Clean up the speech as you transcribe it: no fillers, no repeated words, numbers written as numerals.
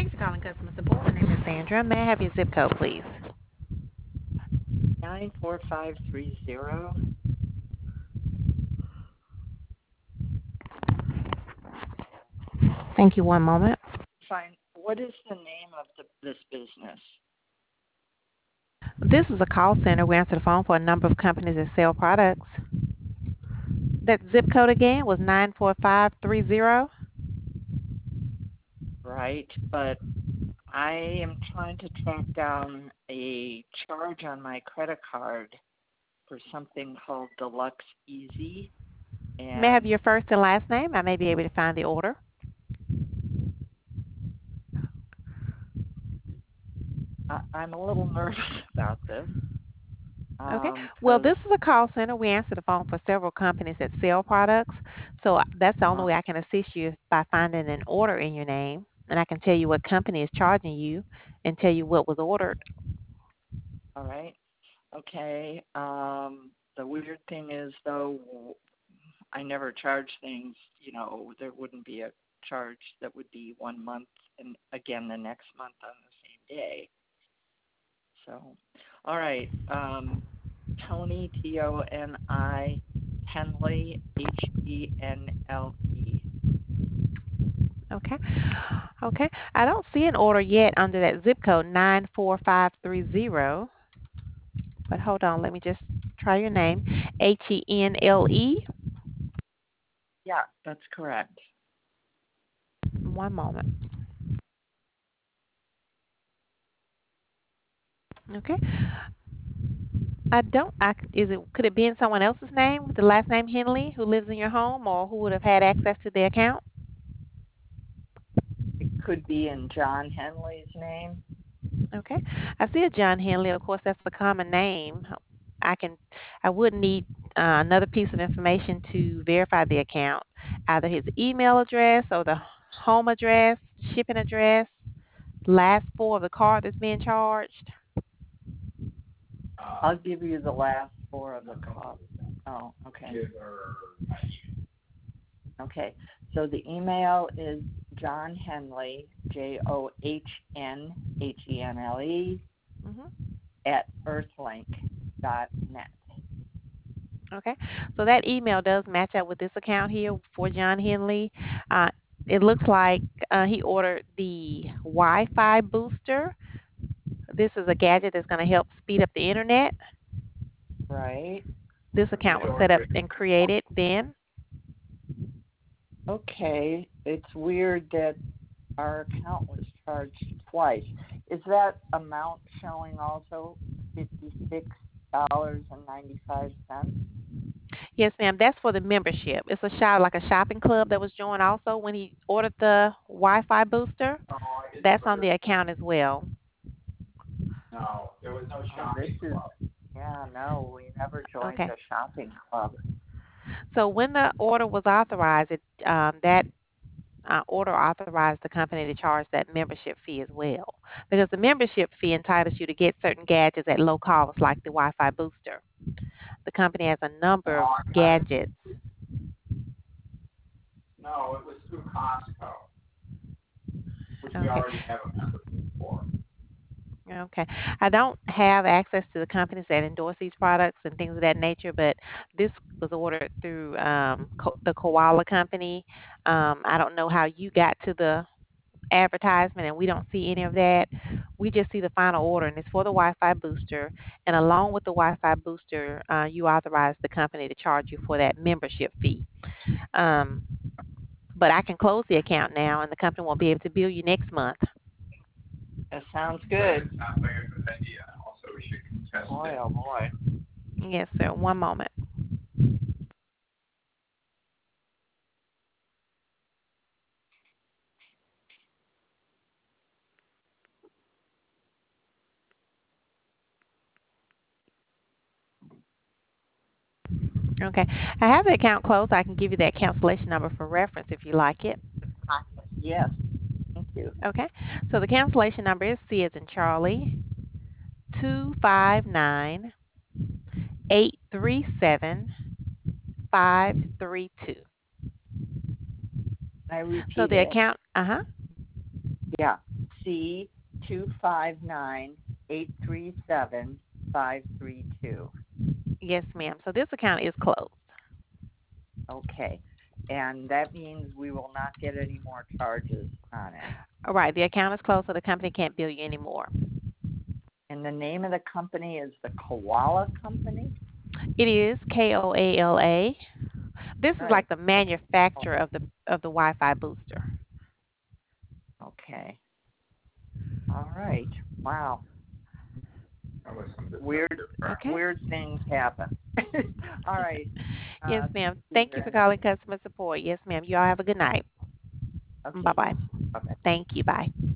Thanks for calling customer support. My name is Sandra. May I have your zip code, please? 94530. Thank you. One moment. Fine. What is the name of this business? This is a call center. We answer the phone for a number of companies that sell products. That zip code again was 94530. Right, but I am trying to track down a charge on my credit card for something called Deluxe Easy, May I have and your first and last name? I may be able to find the order. I'm a little nervous about this. Okay. Well, 'Cause this is a call center. We answer the phone for several companies that sell products. So that's the only way I can assist you is by finding an order in your name. And I can tell you what company is charging you and tell you what was ordered. all right, okay. The weird thing is, though, I never charge things. There wouldn't be a charge that would be 1 month and again the next month on the same day. So, all right. Tony, Toni, Henley, Henle. Okay. Okay. I don't see an order yet under that zip code 94530. But hold on, let me just try your name. Henle. Yeah, that's correct. One moment. Okay. I don't. Could it be in someone else's name with the last name Henley who lives in your home or who would have had access to the account? It could be in John Henley's name. Okay. I see a John Henley. Of course, that's a common name. I can. I would need another piece of information to verify the account, either his email address or the home address, shipping address, last four of the card that's being charged. I'll give you the last four of the call. Oh, okay. Okay. So the email is John Henley, JOHNHENLE Mhm. @earthlink.net. Okay. So that email does match up with this account here for John Henley. Uh, it looks like he ordered the Wi-Fi booster. This is a gadget that's going to help speed up the internet. Right. This account was set up and created then. Okay. It's weird that our account was charged twice. Is that amount showing also $56.95? Yes, ma'am. That's for the membership. It's a like a shopping club that was joined also when he ordered the Wi-Fi booster. That's on the account as well. No, there was no shopping club. Yeah, no, we never joined Okay. the shopping club. So when the order was authorized, that order authorized the company to charge that membership fee as well. Because the membership fee entitles you to get certain gadgets at low cost, like the Wi-Fi booster. The company has a number of gadgets. No, it was through Costco, which we Okay. already have a membership for. Okay. I don't have access to the companies that endorse these products and things of that nature, but this was ordered through the Koala Company. I don't know how you got to the advertisement, and we don't see any of that. We just see the final order, and it's for the Wi-Fi booster. And along with the Wi-Fi booster, you authorize the company to charge you for that membership fee. Um, but I can close the account now, and the company won't be able to bill you next month. That sounds It good. sounds like a good idea. Also, we should contest Boy, it. oh boy. Yes, sir. One moment. Okay. I have the account closed. I can give you that cancellation number for reference if you like it. Yes, thank you. Okay. So the cancellation number is C as in Charlie 259-837-532. I So repeat the it. account, Yeah. C259837 532. Yes, ma'am. So this account is closed. Okay. And that means we will not get any more charges on it. All right, the account is closed, so the company can't bill you anymore. And the name of the company is the Koala Company? It is KOALA. This is like Right. the manufacturer of the Wi-Fi booster. Okay. All right. Wow. That was something Weird, different. Okay. weird things happen. All right. Yes, ma'am. Thank you Thank you for very much. calling customer support. Yes, ma'am. You all have a good night. Okay. Bye-bye. Bye-bye. Thank you. Bye.